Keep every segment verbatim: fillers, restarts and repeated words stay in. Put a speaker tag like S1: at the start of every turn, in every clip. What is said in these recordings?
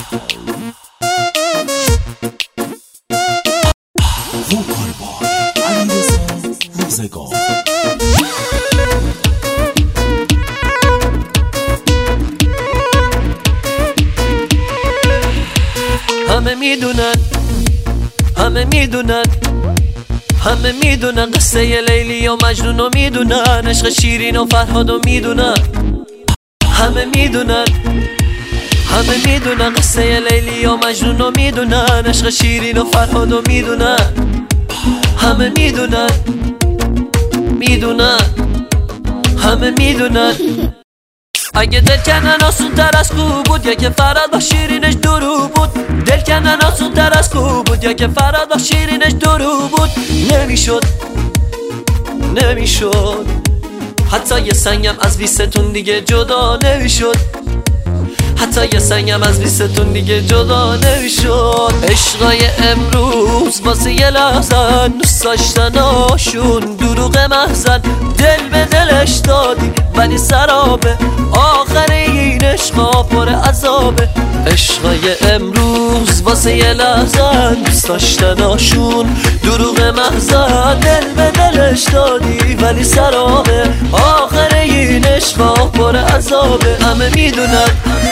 S1: ووکال بای علیرضا روزگار.
S2: همه میدونن همه میدونن همه میدونن قصه لیلی و مجنون و میدونن عشق شیرین و فرهاد و میدونن. همه میدونن همه میدونن قصه لیلی و مجنون و میدونن عشق شیرین و فرهاد و میدونن. همه میدونن میدونن همه میدونن. اگه دل کندن آسون تر از کو بود یا که فرهاد با شیرینش درو بود. دل کندن آسون تر از کو بود یا که فرهاد با شیرینش درو بود. نمیشد نمیشد حتی یه سنگم از بیستون دیگه جدا نمیشد. حتی یه سنگم از بیستون دیگه جدا نمیشد. عشقای امروز واسه یه لحظن دوست داشتناشون دروغ محضن. دل به دلش دادی ولی سرابه آخر این عشقا پر عذابه. عشقای امروز واسه یه لحظن دوست داشتناشون دروغ محضن. دل به دلش دادی ولی سرابه آخر این عشقا پر عذابه. همه میدونن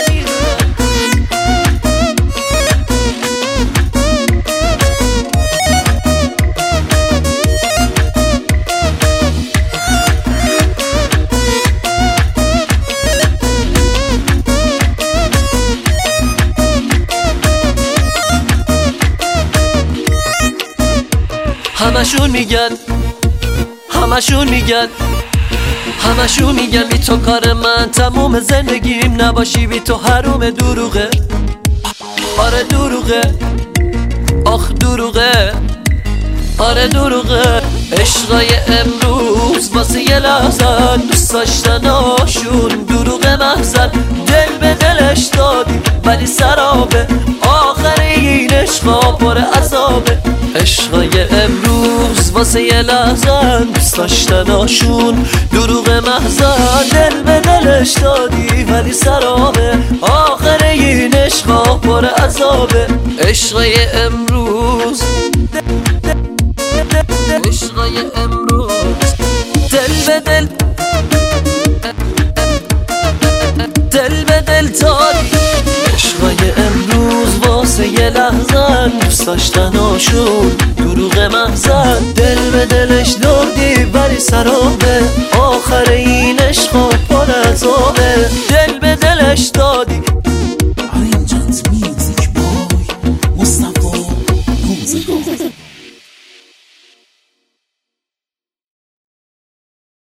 S2: همشون میگن همشون میگن همشون میگن بی تو کار من تموم زندگیم نباشی بی تو حروم. دروغه آره دروغه آخ دروغه آره دروغه. عشقای امروز واسه یه لحظن دوست داشتناشون دروغ محضن. دل به دلش دادی ولی سرابه آخر این عشقا پر عذابه. عشقای امروز واسه یه لحظن دوست داشتناشون دروغ محضن. دل به دلش دادی ولی سرابه آخر این عشقا پر عذابه. عشقای امروز عشقای امروز دل به دل دل به دل دادی. عشقای امروز واسه یه لحظن دوست داشتناشون دروغ محضن. دل به دلش دادی ولی سرابه آخر این عشقا پر عذابه. دل به دلش دادی